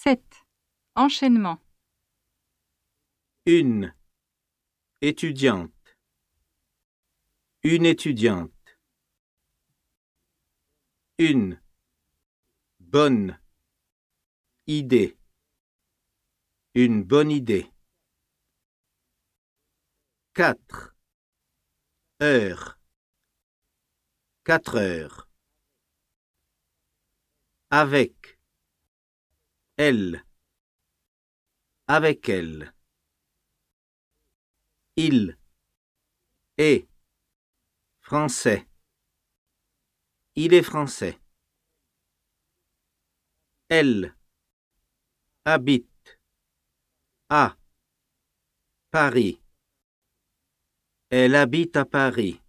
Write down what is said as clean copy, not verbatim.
7. Enchaînement. Une étudiante. Une étudiante. Une bonne idée. Une bonne idée. 4 heures. 4 heures. Avec elle. Avec elle. Il est français. Il est français. Elle habite à Paris. Elle habite à Paris.